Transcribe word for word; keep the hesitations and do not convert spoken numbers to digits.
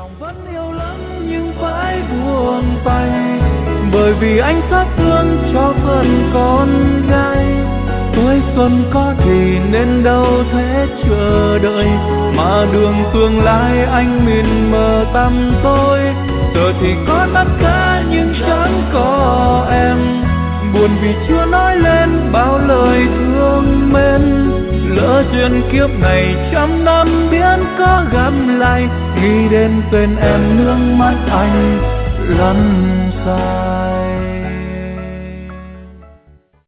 lòng vẫn yêu lắm nhưng phải buông tay, bởi vì anh xót thương cho phần con gái. Tuổi xuân có thì nên đâu thế chờ đợi, mà đường tương lai anh mịn mờ tăm tối. Giờ thì có tất cả nhưng chẳng có em, buồn vì chưa nói lên bao lời thương mến. Lỡ duyên kiếp này trăm năm biến có gặp lại, nghĩ đến tên em nước mắt anh lăn xa.